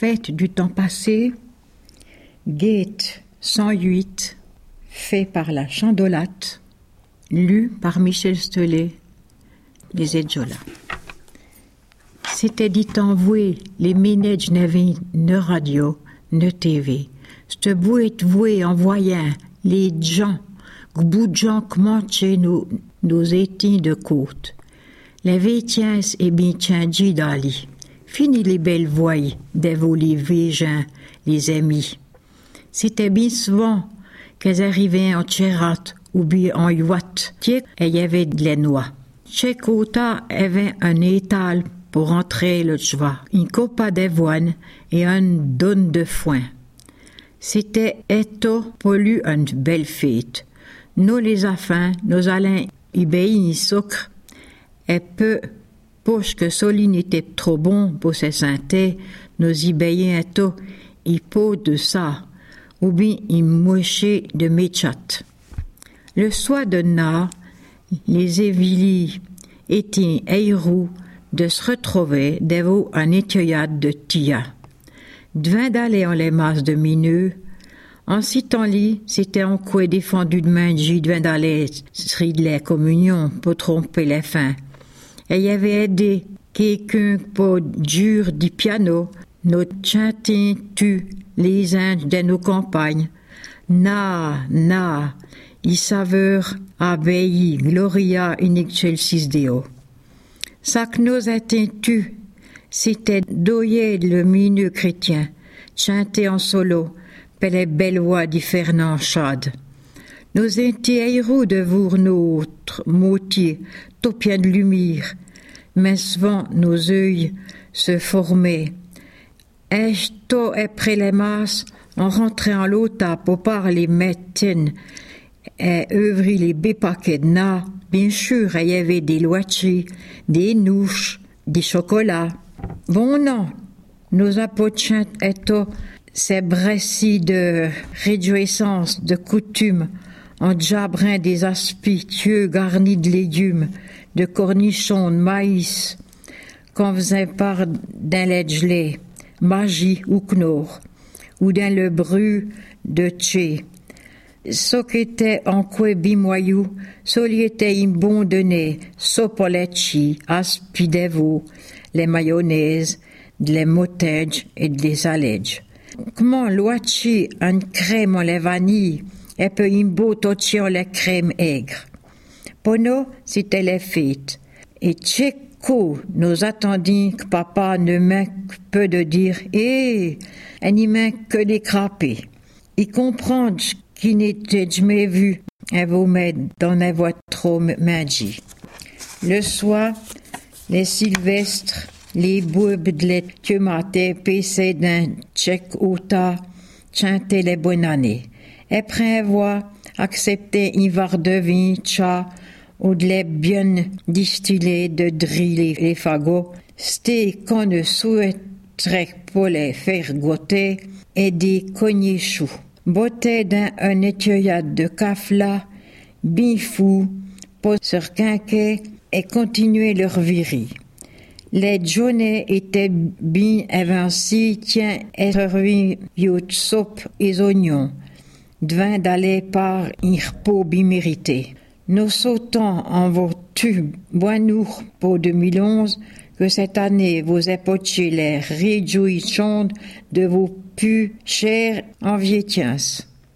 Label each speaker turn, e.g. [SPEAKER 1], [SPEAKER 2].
[SPEAKER 1] fête du temps passé, Gate 108, fait par la Chandolate, lu par Michel Stelet, les Edjola. C'était dit envoué, les ménages n'avaient ne radio, ne TV. C'te bouet voué en voyant les gens, bout de gens qui manchaient nos étins de côte. Les vétiens et bien tchandji d'ali. Fini les belles voix, des volets végins, les amis. C'était bien souvent qu'elles arrivaient en tchérat ou bien en yacht. Et il y avait de la noix. Chaque côté avait un étal pour entrer le cheval, une copa d'avoine et une donne de foin. C'était éto pour lui une belle fête. Nous les affins, nous allons y bailler ni sucre, et peu, poche que Soline était trop bon pour ses santé, nous y bailler éto, y pot de ça, ou bien y moucher de méchat. Le soir de na, les évilis étaient héros de se retrouver devant un éteuillade de tia. Devant d'aller en les masses de mineux, en citant-li, c'était en quoi défendu de manger devant d'aller sri de la communion pour tromper les fins. Et y avait aidé quelqu'un pour dur du piano, nos chantins tu les anges de nos campagnes. Na, y saveur abbaye, gloria in excelsis Deo. Ça que nous étions tu, c'était doyer le mineux chrétien, chanter en solo, per les belles voix du Fernand Chade. Nous étions héros de vous notre motier, topien de lumière, mais souvent nos yeux se formaient. Et tôt après les masses, on rentrait en l'auta pour parler médecine et œuvrer les bépaquets de na. Bien sûr, il y avait des loichis, des nouches, des chocolats. Bon, non, nos apôtres étaient ces brécis de réjouissance, de coutume, en jabrin des aspicieux garnis de légumes, de cornichons, de maïs, qu'on faisait part d'un lait gelé, magie ou knorr, ou dans le bru de tché. Ce qui était en quoi bimoyou, ce qui était un bon donné, sopoletchi, aspidevo, les mayonnaises, les motages et les alèges. Comment l'ouachi une crème en la vanille et puis un beau tochi en la crème aigre. Pour nous, c'était les fêtes. Et tchéco, nous attendions que papa ne manque peu de dire « Eh, elle n'y manque que des crapés ». Il comprend qui n'était jamais vu et vous mettre dans la voie trop magie. Le soir, les sylvestres, les boubes de lait que maté paissaient d'un tchèque ota, chantaient les bonnes années. Après avoir accepté un verre de vin, tcha, ou de lait bien distillé de driller les fagots, c'était qu'on ne souhaiterait pas les faire goûter et des cognés choux. Beauté d'un éteuillade de cafla, bien fou, pour se requinquer et continuer leur virie. Les journées étaient bien avancées, tiens, et ruines, de soupe et oignons, devant d'aller par un repos bien mérité. Nous sautons en vos tubes, bois-nous pour 2011, que cette année vous apportiez les réjouissantes de vos plus chers en vietiens.